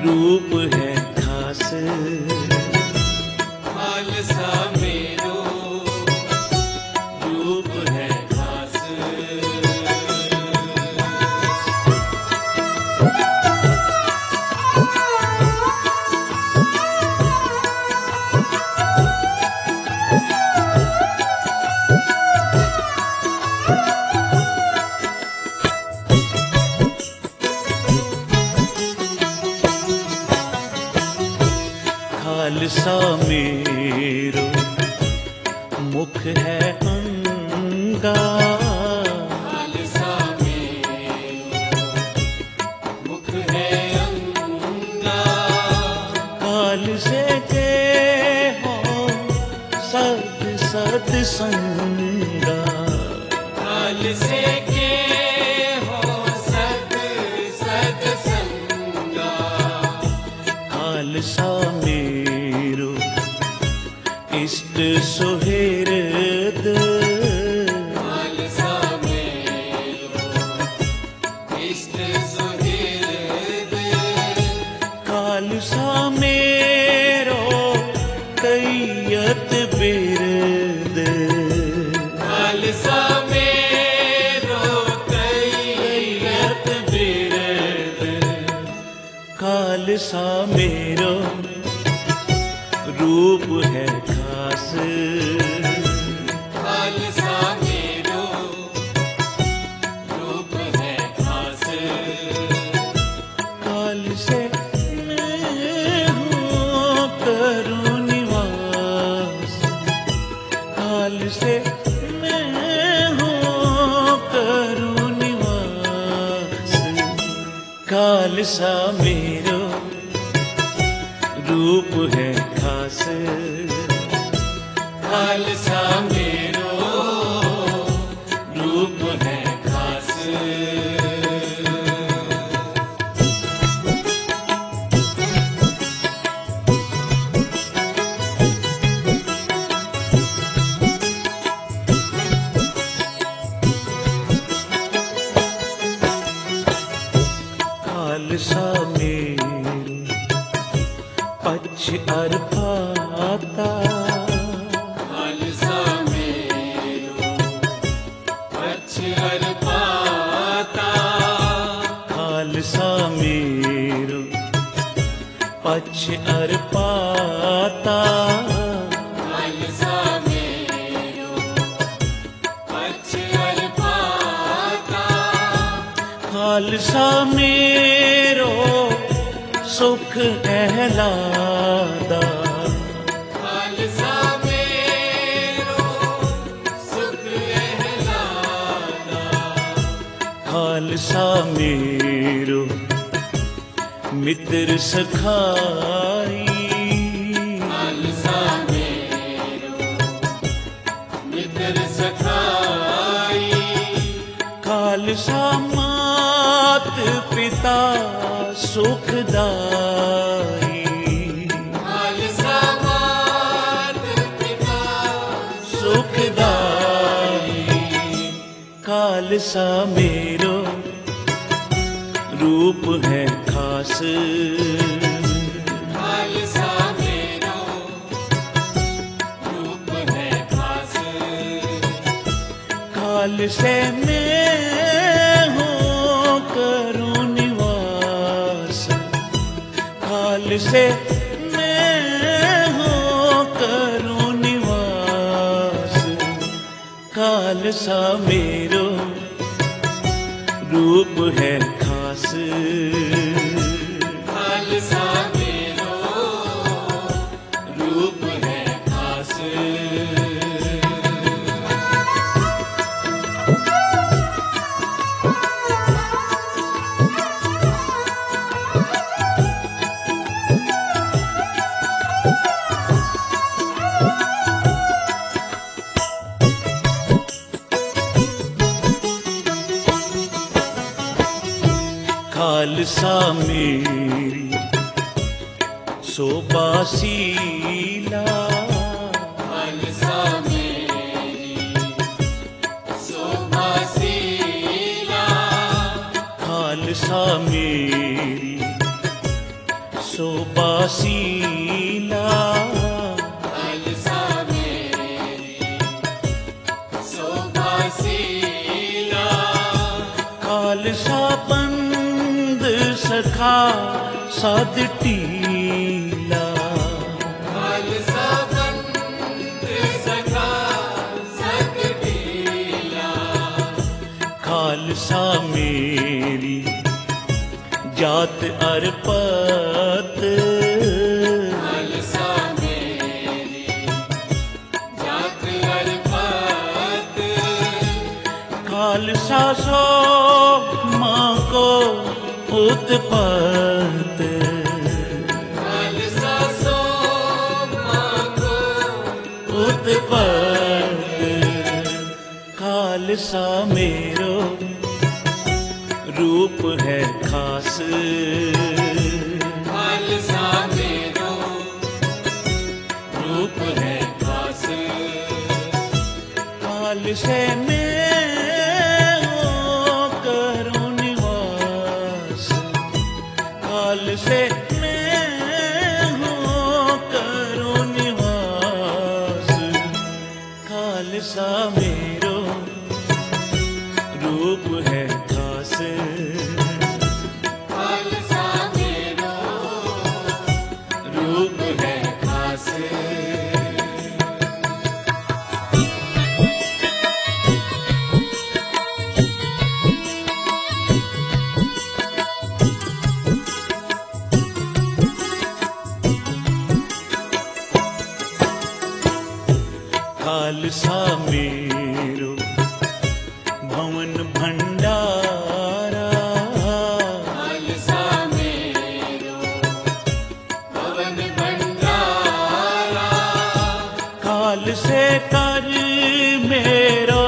रूप है खास खालसा मेरो रूप है खास। खालसा मेरो मुख है अंगा, खालसा मेरो मुख है अंगा। काल से के हो सद सद संगा, खालसे के हो सत सत संगा। खालसा मेरो इष्ट सुहृद, खालसा मेरो इष्ट सुहृद। खालसा मेरो कैयत बिरद, खालसा मेरो कैयत बिरद। खालसा मेरो रूप है खास, खालसा मेरो रूप है खास। काल से मैं हूँ करूँ निवास, काल से मैं हूँ करूँ निवास। खालसा मेरो रूप है खास, खालसा मेरो रूप है खास। खालसा मेरो पक्ष अर पाता, खालसा मेरो पक्ष हर पाता। खालसा मेरो पक्ष अर पाता। खालसा मेरो पक्ष हर पाता। खालसा मेरो सुख एहलादा, खालसा मेरो सुख एहलादा। खालसा मेरो मित्र सखाई, खालसा मेरो मित्र सखाई। खालसा मात पिता सुखदाई, खालसा मात पिता सुखदाई। खालसा मेरो रूप है खास, खालसा मेरो रूप है खास। खालसे मैं हूँ करूँ निवास, खालसे मैं हूँ करूँ निवास। खालसा मेरो रूप है खास, खालसा मेरो रूप है खास। खालसा मेरी शोभाशीला, खालसा मेरी शोभाशीला। खालसा मेरी सोबासीला खालसा मेरी सोबासीला खालसा बंद सखा साध टीला खालसा बंद सखा सत टीला खालसा मेरी जात अरपत खालसा मेरी जात अरपत खालसा सो माँ को उत्पत खालसा सो माँ को उत्पत खालसा मेरो रूप है खास खालसा मेरो रूप है खास खालसे में हो करूँ निवास खालसे में हो करूँ निवास खालसा मेरो रूप है खास खालसा मेरो रूप है खास खालसा मेरो भवन भंडारा खालसा मेरो पवन भंडारा खालसे कर मेरो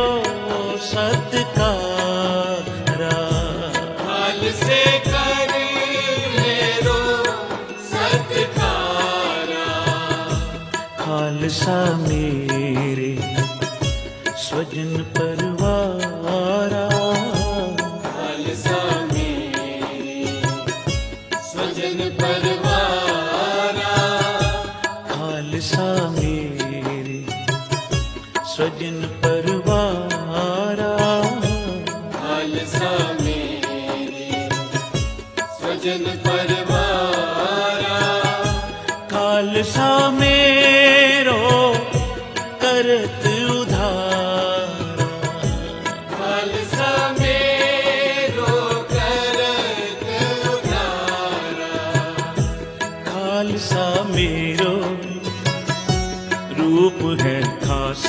सत्कारा खालसे कर मेरो सत्कारा खालसा मेरे स्वजन परिवारा खालसा मेरी स्वजन परिवारा खालसा मेरे स्वजन परिवारा खालसा मेरी स्वजन परिवारा खालसा मेरो करत उधारा खालसा मेरो करत उधारा खालसा मेरो रूप है खास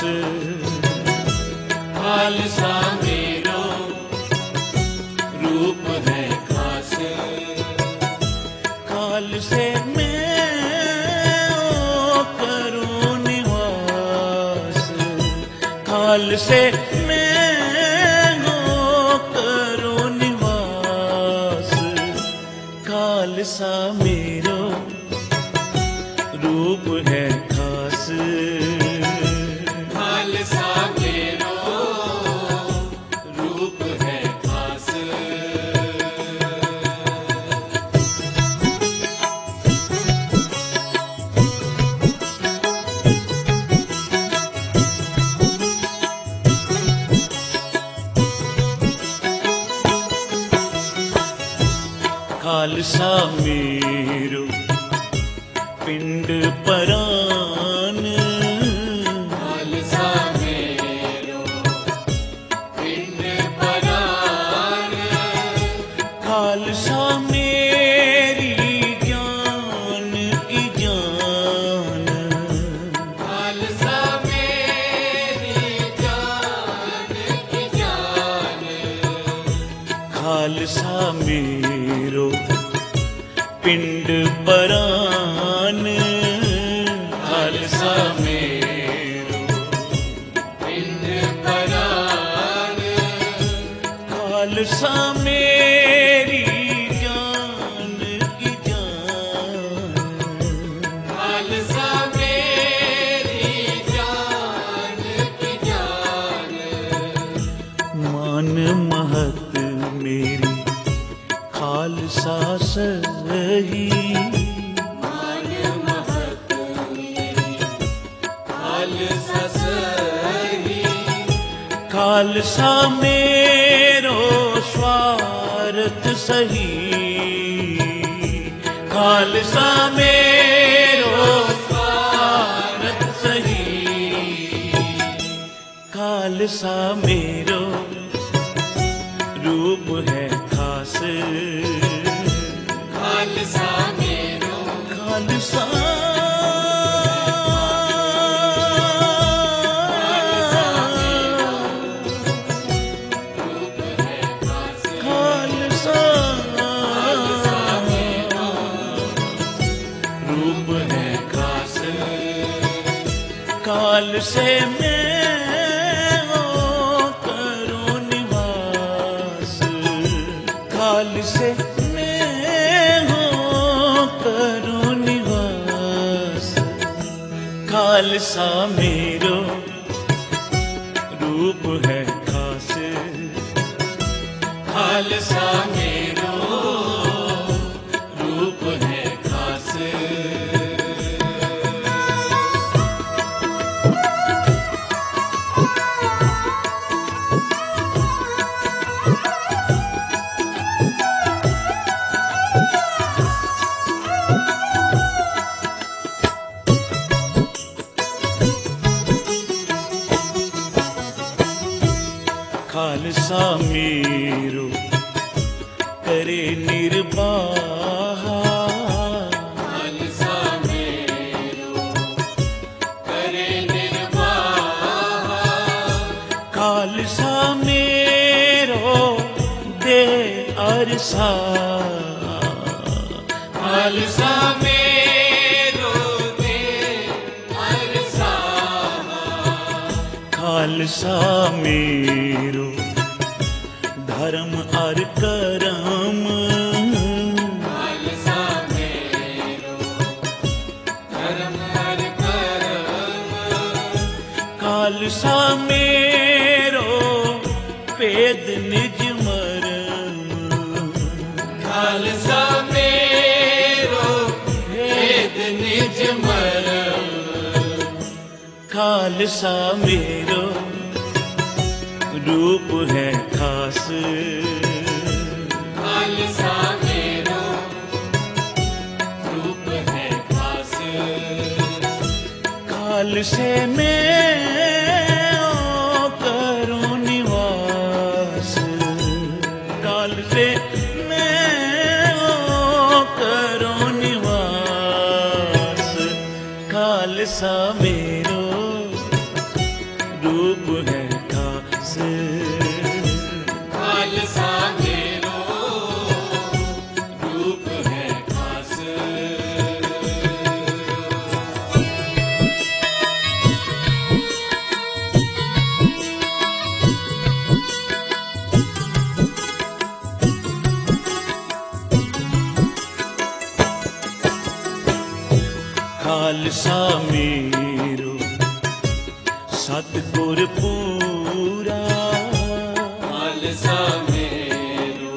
खालसा मेरो रूप है खास खालसे में हो करूँ निवास खालसे में हो करूँ निवास खालसा मेरो रूप है खास खालसा मेरो रूप है खास खालसा मेरो पिंड परान खालसा मेरो पिंड परान खालसा मेरी जान की जान खालसा मेरी जान की जान खालसा मेरो पिंड परान खालसा मेरो पिंड परान खालसा मेरी जान की जान खालसा मेरी जान की जान मान महत मेरी खालसा सही खालसा मेरो स्वार्थ सही, खालसा मेरो स्वार्थ सही, खालसा मेरो रूप है खास, खालसा मेरो खालसा रूप है खास, खालसा रूप है खास, काल से मैं हो करूं निवास, काल से मैं हो करूं निवास, खालसा मेरो रूप है खास, खालसा मेरो रूप है खास। खालसा मेरो करे निर्वाह, खालसा मेरो करे निर्वाह, खालसा मेरो दे अरसा, खालसा मेरो दे अरसा, खालसा मेरो धर्म और करम, खालसा मेरो धर्म हर करम, खालसा मेरो पेद निज मरम, खालसा मेरो भेद निज मरम, खालसा मेरो रूप है खास, खालसा मेरो रूप है खास, काल से मैं ओ करूं निवास, काल से मैं ओ करूं निवास, खालसा मेरो रूप है खास, खालसा मेरो रूप है खास। खालसा मेरो सतगुर पूरा, खालसा मेरो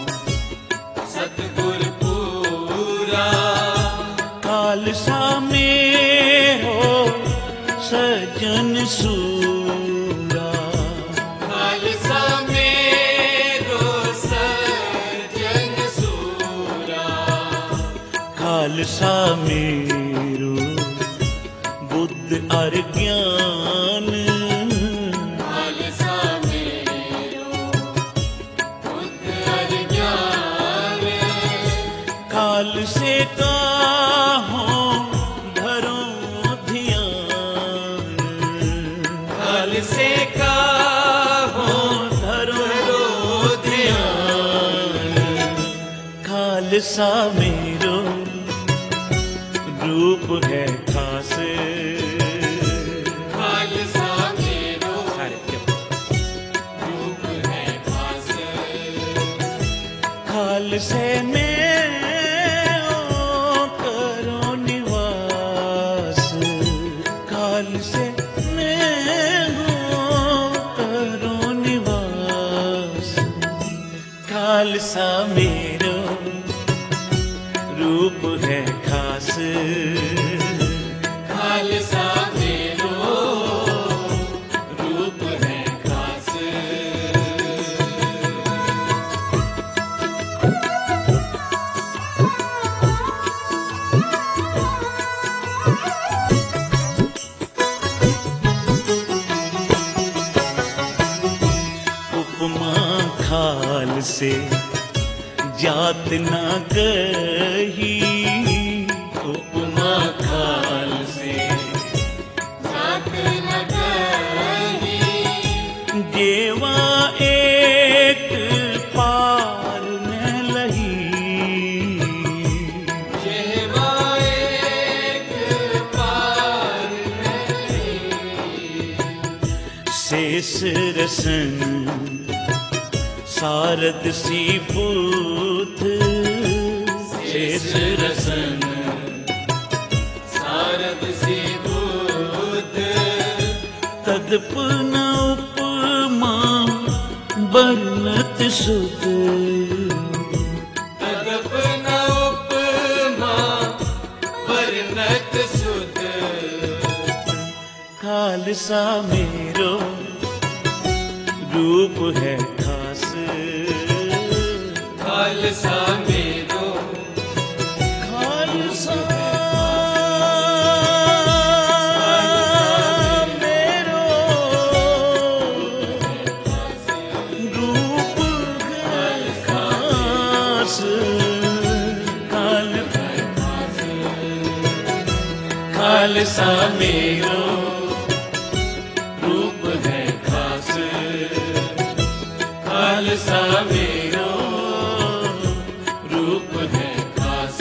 सतगुर पूरा, खालसा मेरो सजन सूरा, खालसा मेरो सजन सूरा, खालसा मेरो बुद्ध और ज्ञान, खालसा मेरो बुद्ध और ज्ञान, काल से काहों धरो ध्यान, काल से काहों धरो ध्यान, खालसा मेरो रूप है खास, खालसा मेरो रूप है खास, खाल से मैं ओ करूं निवास, काल से मैं हो करूं निवास, खालसा मेरो रूप है खास, खालसा मेरो रूप है खास। से जात न कही, उपमा खाल से जात न कही, जेवा एक पार न लही, जेवा एक पार नहीं, शेष रसन सारद सी पूत, शेष रसन सारद सी दूत, तदप न उपमा बरनत सुत, तदप न उपमा बरनत सुत, खालसा मेरो रूप है खास, खालसा मेरो खालसा मेरो रूप है खास, खालसा मेरो रूप है खास, खालसा मेरो रूप है खास।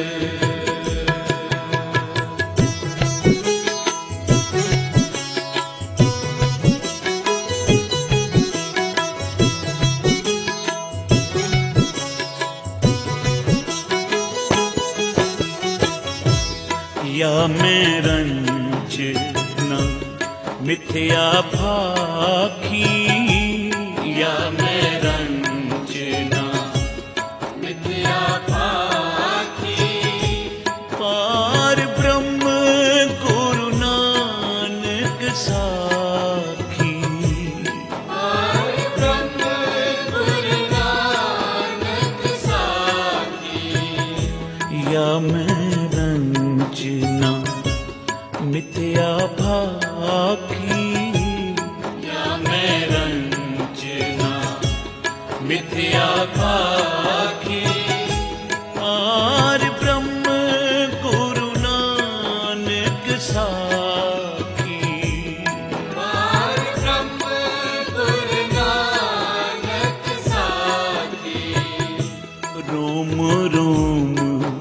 या मैं रंज न मिथ्या भाखी, या मैं रंज न मिथ्या पाखी, पार ब्रह्म गुरु नानक साखी, पार ब्रह्म गुरु नानक साखी, या मैं रंज न मिथ्या भाखी, या मैं रंज न मिथ्या भाखी, पार ब्रह्म गुरु नानक साखी, पार ब्रह्म गुरु नानक साखी, रोम रोम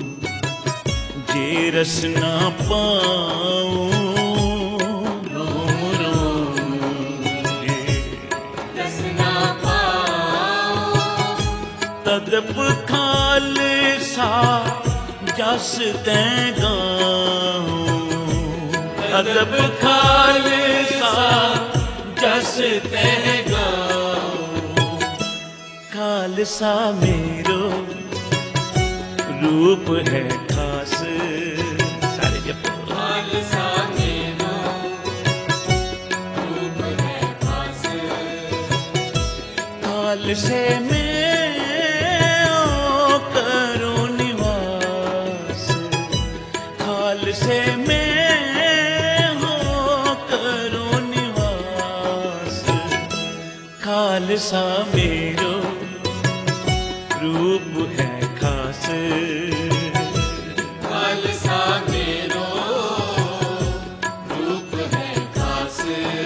जे रस न पाऊं, रोम रोम जे रसना पाओ, तदप खालसा जस तैं गाऊं, तदप खालसा जस तैं गाऊं, खालसा मेरो रूप है खास, सारे जपो, खालसा मेरो रूप है खास, खालसे में ओ करो निवास, खालसे में हो करो निवास, खालसा मेरो रूप है खास, खालसा मेरो रूप है खास,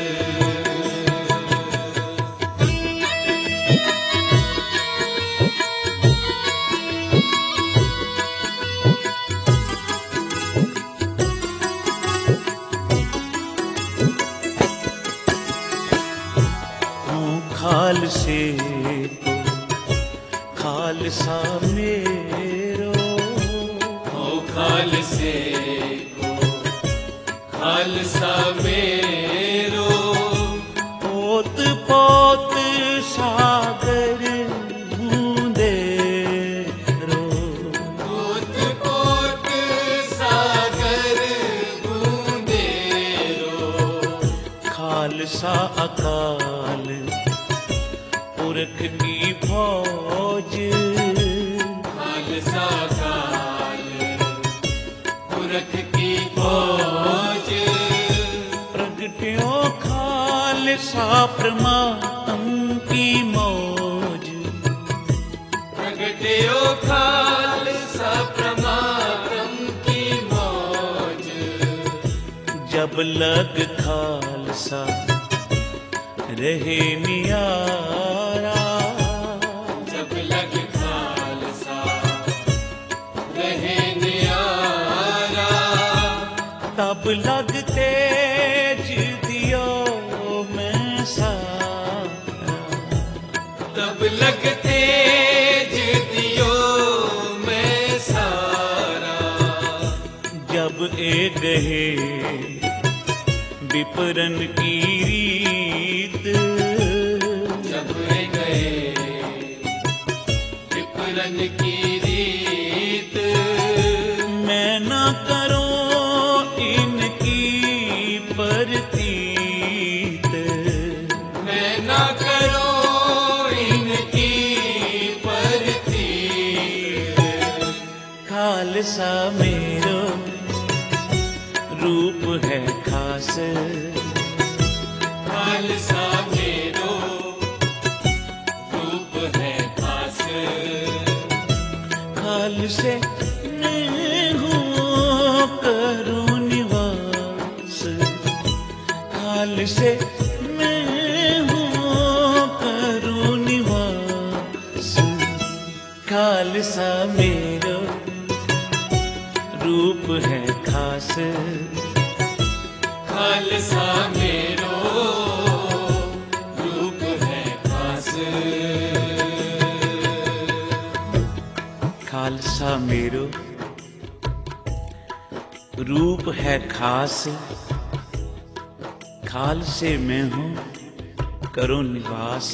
हूँ खालसे को खालसा मेरो, हो खालसे को खालसा मेरो, पोत पोत सागर बूंदे रो, पोत पोत सागर बूंदेरो, खालसा अकाल पुरख की फौज, खालसा काल पुरख की फौज, प्रगट्यो खालसा प्रमातम की मौज, जब लग खालसा रहे नियारा, जब लग खालसा रहे नियारा, तब लग तेज दियो में सारा, तब लग तेज दियो में सारा। जब ए गहे विपरन की रीत, जब ए गए विपरन की रीत, मैं न करूं इनकी परतीत, मैं न करूं इनकी परतीत। खालसा मेरो रूप है खास, खालसा मेरो रूप है खास, खालसे मैं हूँ करूँ निवास, खालसे मैं हूँ करूँ निवास। खालसा मेरो रूप है खास, खालसा मेरो रूप है खास। खालसा मेरो रूप है खास, खालसे मैं हूँ करो निवास।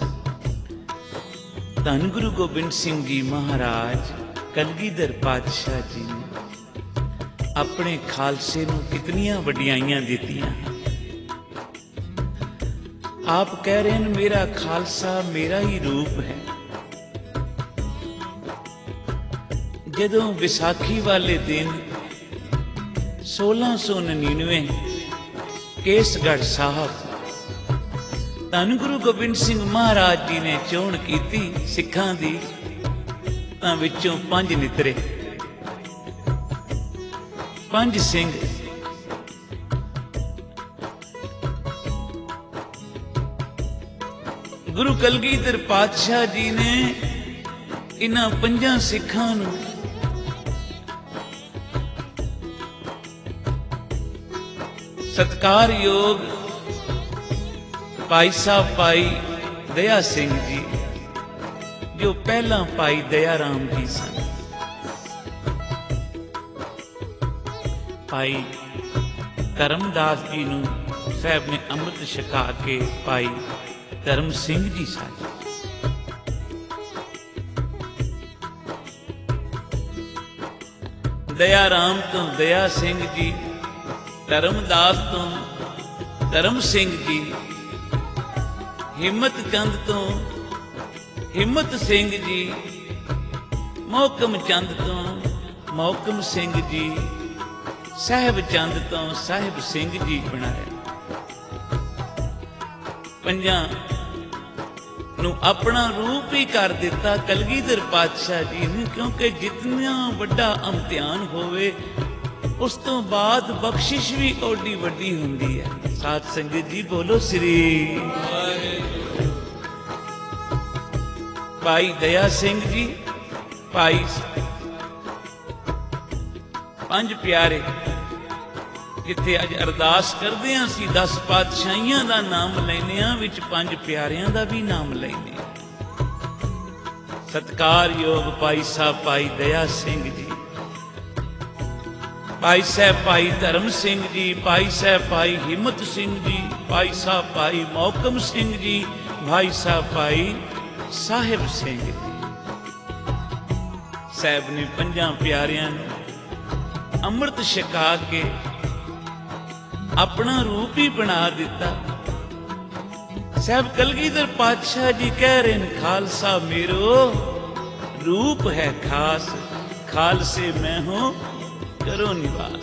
धन गुरु गोबिंद सिंह जी महाराज कलगीधर पातशाह जी ने अपने खालसे ਨੂੰ ਕਿਤਨੀਆਂ ਵਡਿਆਈਆਂ ਦਿੱਤੀਆਂ। ਆਪ ਕਹਿ ਰਹੇ ਹਨ ਮੇਰਾ ਖਾਲਸਾ ਮੇਰਾ ਹੀ ਰੂਪ ਹੈ। ਜਦੋਂ ਵਿਸਾਖੀ ਵਾਲੇ ਦਿਨ 1699 ਕੇਸਗੜ੍ਹ ਸਾਹਿਬ ਧੰਨ ਗੁਰੂ ਗੋਬਿੰਦ ਸਿੰਘ ਮਹਾਰਾਜ ਜੀ ਨੇ ਚੋਣ ਕੀਤੀ ਸਿੱਖਾਂ ਦੀ, ਤਾਂ ਵਿੱਚੋਂ 5 ਨਿਤਰੇ 5 ਸਿੰਘ ਗੁਰੂ ਕਲਗੀਧਰ ਪਾਤਸ਼ਾਹ ਜੀ ਨੇ ਇਹਨਾਂ 5 ਸਿੱਖਾਂ ਨੂੰ ਸਤਿਕਾਰਯੋਗ ਭਾਈ ਸਾਹਿਬ ਭਾਈ ਦਇਆ ਸਿੰਘ ਜੀ, ਜੋ ਪਹਿਲਾਂ ਭਾਈ ਦਇਆ ਰਾਮ ਜੀ ਸਨ, ਭਾਈ ਧਰਮਦਾਸ ਜੀ ਨੂੰ ਸਾਹਿਬ ਨੇ ਅੰਮ੍ਰਿਤ ਛਕਾ ਕੇ ਭਾਈ ਧਰਮ ਸਿੰਘ ਜੀ ਸਨ। ਦਇਆ ਰਾਮ ਤੋਂ ਦਇਆ ਸਿੰਘ ਜੀ, ਧਰਮਦਾਸ ਤੋਂ ਧਰਮ ਸਿੰਘ ਜੀ, ਹਿੰਮਤ ਚੰਦ ਤੋਂ ਹਿੰਮਤ ਸਿੰਘ ਜੀ, ਮੋਹਕਮ ਚੰਦ ਤੋਂ ਮੋਹਕਮ ਸਿੰਘ ਜੀ, ਸਾਹਿਬ ਚੰਦ ਤੋਂ ਸਾਹਿਬ ਸਿੰਘ ਜੀ ਬਣਾਇਆ। 5 ਨੂੰ ਆਪਣਾ ਰੂਪ ਹੀ ਕਰ ਦਿੱਤਾ ਕਲਗੀਧਰ ਪਾਤਸ਼ਾਹ ਜੀ ਨੇ, ਕਿਉਂਕਿ ਜਿਤਨਾ ਵੱਡਾ ਇਮਤਿਹਾਨ ਹੋਵੇ ਉਸ ਤੋਂ ਬਾਅਦ ਬਖਸ਼ਿਸ਼ ਵੀ ਓਡੀ ਵੱਡੀ ਹੁੰਦੀ ਹੈ। ਸਾਧ ਸੰਗਤ ਜੀ ਬੋਲੋ ਸ੍ਰੀ। ਭਾਈ ਦਇਆ ਸਿੰਘ ਜੀ, ਭਾਈ 5 ਪਿਆਰੇ, ਜਿੱਥੇ ਅੱਜ ਅਰਦਾਸ ਕਰਦੇ ਹਾਂ ਅਸੀਂ 10 ਪਾਤਸ਼ਾਹੀਆਂ ਦਾ ਨਾਮ ਲੈਂਦੇ ਹਾਂ, ਵਿੱਚ 5 ਪਿਆਰਿਆਂ ਦਾ ਵੀ ਨਾਮ ਲੈਂਦੇ ਹਾਂ। ਸਤਿਕਾਰਯੋਗ ਭਾਈ ਸਾਹਿਬ ਭਾਈ ਦਇਆ ਸਿੰਘ ਜੀ, ਭਾਈ ਸਾਹਿਬ ਭਾਈ ਧਰਮ ਸਿੰਘ ਜੀ, ਭਾਈ ਸਾਹਿਬ ਭਾਈ ਹਿੰਮਤ ਸਿੰਘ ਜੀ, ਭਾਈ ਸਾਹਿਬ ਭਾਈ ਮੋਹਕਮ ਸਿੰਘ ਜੀ, ਭਾਈ ਸਾਹਿਬ ਭਾਈ ਸਾਹਿਬ ਸਿੰਘ ਜੀ। ਸਾਹਿਬ ਨੇ 5 ਪਿਆਰਿਆਂ ਨੂੰ ਅੰਮ੍ਰਿਤ ਛਕਾ ਕੇ ਆਪਣਾ ਰੂਪ ਹੀ ਬਣਾ ਦਿੱਤਾ। ਸਾਹਿਬ ਕਲਗੀਧਰ ਪਾਤਸ਼ਾਹ ਜੀ ਕਹਿ ਰਹੇ ਨੇ ਖਾਲਸਾ मेरो रूप है खास, खालसे मैं हूं करो निवास।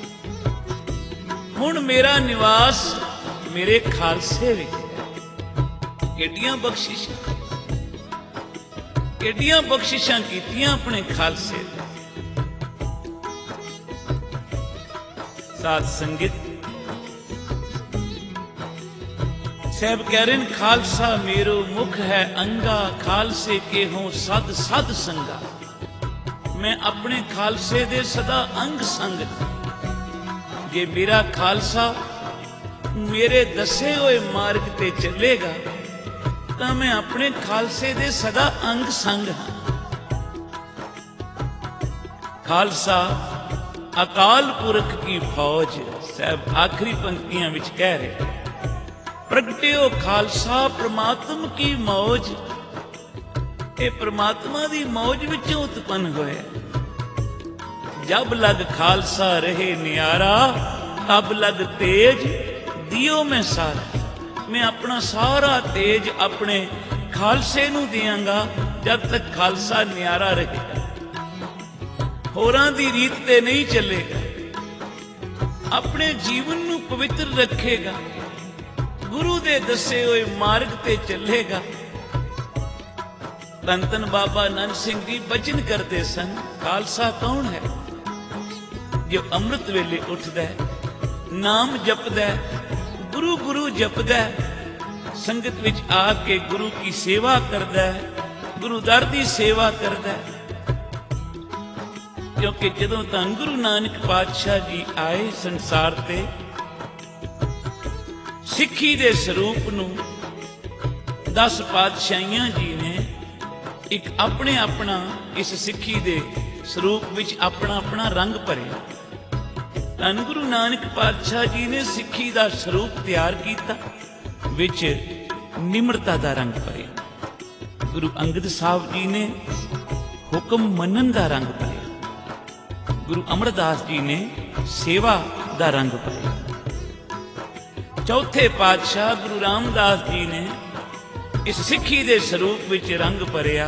हुण मेरा निवास मेरे खालसे विच है। केडियां बख्शिशां, केडियां बख्शिशां कीतियां अपने खालसे। साध संगत ਸਾਹਿਬ ਕਹਿ ਰਹੇ ਨੇ ਖਾਲਸਾ ਮੇਰੋ ਮੁਖ ਹੈ ਅੰਗਾ, ਖਾਲਸੇ ਕੇ ਹੋਂ ਸਦ ਸਦ ਸੰਗਾ। ਮੈਂ ਆਪਣੇ ਖਾਲਸੇ ਦੇ ਸਦਾ ਅੰਗ ਸੰਗ। ਜੇ ਮੇਰਾ ਖਾਲਸਾ ਮੇਰੇ ਦੱਸੇ ਹੋਏ ਮਾਰਗ ਤੇ ਚੱਲੇਗਾ ਤਾਂ ਮੈਂ ਆਪਣੇ ਖਾਲਸੇ ਦੇ ਸਦਾ ਅੰਗ ਸੰਗ ਹਾਂ। ਖਾਲਸਾ ਅਕਾਲ ਪੁਰਖ ਕੀ ਫੌਜ। ਸਾਹਿਬ ਆਖਰੀ ਪੰਕਤੀਆਂ ਵਿੱਚ ਕਹਿ ਰਹੇ ਪ੍ਰਗਟਿਓ ਖਾਲਸਾ ਪ੍ਰਮਾਤਮ ਕੀ ਮੌਜ। ਇਹ ਪ੍ਰਮਾਤਮਾ ਦੀ ਮੌਜ ਵਿੱਚੋਂ ਉਤਪੰਨ ਹੋਇਆ। ਜਬ ਲਗ ਖਾਲਸਾ ਰਹੇ ਨਿਆਰਾ, ਤਬ ਲਗ ਤੇਜ ਦਿਓ ਮੈਂ ਸਾਰਾ। ਮੈਂ ਆਪਣਾ ਸਾਰਾ ਤੇਜ ਆਪਣੇ ਖਾਲਸੇ ਨੂੰ ਦਿਆਂਗਾ ਜਦ ਤੱਕ ਖਾਲਸਾ ਨਿਆਰਾ ਰਹੇਗਾ, ਹੋਰਾਂ ਦੀ ਰੀਤ ਤੇ ਨਹੀਂ ਚੱਲੇਗਾ, ਆਪਣੇ ਜੀਵਨ ਨੂੰ ਪਵਿੱਤਰ ਰੱਖੇਗਾ, ਗੁਰੂ ਦੇ ਦੱਸੇ ਹੋਏ ਮਾਰਗ ਤੇ ਚੱਲੇਗਾ। ਧੰਨ ਧੰਨ ਬਾਬਾ ਨੰਦ ਸਿੰਘ ਜੀ ਬਚਨ ਕਰਦੇ ਸਨ, ਖਾਲਸਾ ਕੌਣ ਹੈ? ਜੋ ਅੰਮ੍ਰਿਤ ਵੇਲੇ ਉੱਠਦਾ ਹੈ, ਨਾਮ ਜਪਦਾ ਹੈ, ਗੁਰੂ ਗੁਰੂ ਜਪਦਾ ਹੈ, ਸੰਗਤ ਵਿੱਚ ਆ ਕੇ ਗੁਰੂ ਕੀ ਸੇਵਾ ਕਰਦਾ ਹੈ, ਗੁਰੂ ਦਰ ਦੀ ਸੇਵਾ ਕਰਦਾ ਹੈ। ਕਿਉਂਕਿ ਜਦੋਂ ਧੰਨ ਗੁਰੂ ਨਾਨਕ ਪਾਤਸ਼ਾਹ ਜੀ ਆਏ ਸੰਸਾਰ ਤੇ, ਸਿੱਖੀ ਦੇ ਸਰੂਪ ਨੂੰ 10 ਪਾਤਸ਼ਾਹੀਆਂ ਜੀ ਨੇ ਇੱਕ ਆਪਣੇ ਆਪਣਾ ਇਸ ਸਿੱਖੀ ਦੇ ਸਰੂਪ ਵਿੱਚ ਆਪਣਾ ਆਪਣਾ ਰੰਗ ਭਰਿਆ। ਧੰਨ ਗੁਰੂ ਨਾਨਕ ਪਾਤਸ਼ਾਹ ਜੀ ਨੇ ਸਿੱਖੀ ਦਾ ਸਰੂਪ ਤਿਆਰ ਕੀਤਾ, ਵਿੱਚ ਨਿਮਰਤਾ ਦਾ ਰੰਗ ਭਰਿਆ। ਗੁਰੂ ਅੰਗਦ ਸਾਹਿਬ ਜੀ ਨੇ ਹੁਕਮ ਮੰਨਣ ਦਾ ਰੰਗ ਭਰਿਆ। ਗੁਰੂ ਅਮਰਦਾਸ ਜੀ ਨੇ ਸੇਵਾ ਦਾ ਰੰਗ ਭਰਿਆ। ਚੌਥੇ ਪਾਤਸ਼ਾਹ ਗੁਰੂ ਰਾਮਦਾਸ ਜੀ ਨੇ ਇਸ ਸਿੱਖੀ ਦੇ ਸਰੂਪ ਵਿੱਚ ਰੰਗ ਭਰਿਆ।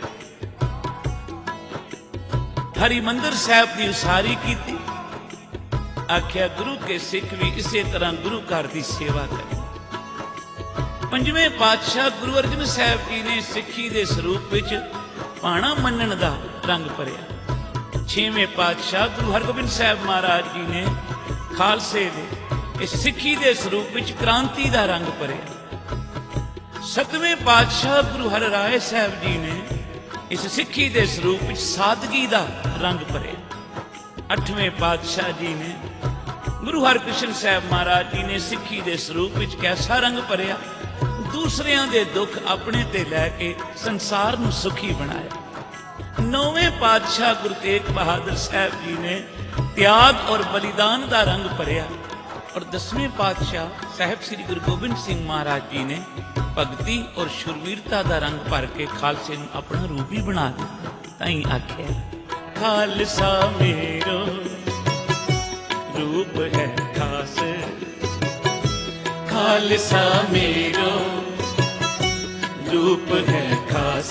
ਹਰਿਮੰਦਰ ਸਾਹਿਬ ਦੀ ਉਸਾਰੀ ਕੀਤੀ, ਆਖਿਆ ਗੁਰੂ ਕੇ ਸਿੱਖ ਵੀ ਇਸੇ ਤਰ੍ਹਾਂ ਗੁਰੂ ਘਰ ਦੀ ਸੇਵਾ ਕਰੇ। ਪੰਜਵੇਂ ਪਾਤਸ਼ਾਹ ਗੁਰੂ ਅਰਜਨ ਸਾਹਿਬ ਜੀ ਨੇ ਸਿੱਖੀ ਦੇ ਸਰੂਪ ਵਿੱਚ ਭਾਣਾ ਮੰਨਣ ਦਾ ਰੰਗ ਭਰਿਆ। ਛੇਵੇਂ ਪਾਤਸ਼ਾਹ ਗੁਰੂ ਹਰਗੋਬਿੰਦ ਸਾਹਿਬ ਮਹਾਰਾਜ ਜੀ ਨੇ ਖਾਲਸੇ ਦੇ ਇਸ ਸਿੱਖੀ ਦੇ ਸਰੂਪ ਵਿੱਚ ਕ੍ਰਾਂਤੀ ਦਾ ਰੰਗ ਭਰਿਆ। ਸੱਤਵੇਂ ਪਾਤਸ਼ਾਹ ਗੁਰੂ ਹਰਿਰਾਏ ਸਾਹਿਬ ਜੀ ਨੇ ਇਸ ਸਿੱਖੀ ਦੇ ਸਰੂਪ ਵਿੱਚ ਸਾਦਗੀ ਦਾ ਰੰਗ ਭਰਿਆ। ਅੱਠਵੇਂ ਪਾਤਸ਼ਾਹ ਜੀ ਨੇ ਗੁਰੂ ਹਰਕ੍ਰਿਸ਼ਨ ਸਾਹਿਬ ਮਹਾਰਾਜ ਜੀ ਨੇ ਸਿੱਖੀ ਦੇ ਸਰੂਪ ਵਿੱਚ ਕੈਸਾ ਰੰਗ ਭਰਿਆ? ਦੂਸਰਿਆਂ ਦੇ ਦੁੱਖ ਆਪਣੇ ਤੇ ਲੈ ਕੇ ਸੰਸਾਰ ਨੂੰ ਸੁਖੀ ਬਣਾਇਆ। ਨੌਵੇਂ ਪਾਤਸ਼ਾਹ ਗੁਰੂ ਤੇਗ ਬਹਾਦਰ ਸਾਹਿਬ ਜੀ ਨੇ ਤਿਆਗ ਔਰ ਬਲੀਦਾਨ ਦਾ ਰੰਗ ਭਰਿਆ। ਔਰ 10ਵੇਂ ਪਾਤਸ਼ਾਹ ਸਾਹਿਬ ਸ੍ਰੀ ਗੁਰੂ ਗੋਬਿੰਦ ਸਿੰਘ ਮਹਾਰਾਜ ਜੀ ਨੇ ਭਗਤੀ ਔਰ ਸ਼ੁਰਵੀਰਤਾ ਦਾ ਰੰਗ ਭਰ ਕੇ ਖਾਲਸੇ ਨੂੰ ਆਪਣਾ ਰੂਪ ਹੀ ਬਣਾ ਦਿੱਤਾ। ਤਾਂ ਹੀ ਆਖਿਆ ਖਾਲਸਾ ਮੇਰੋ रूप है खास। खालसा मेरो रूप है खास।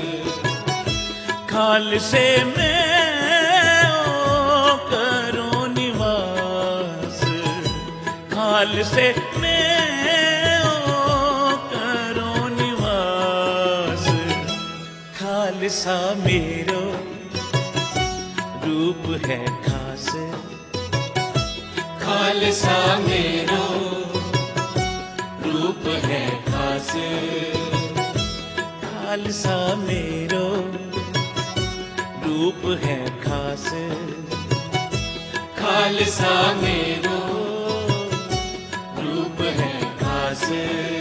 खालसे में ओ करो निवास। खालसे में ओ करो निवास। खालसा मेरो रूप है खास। खालसा मेरो रूप है खास। खालसा मेरो रूप है खास। खालसा मेरो रूप है खास।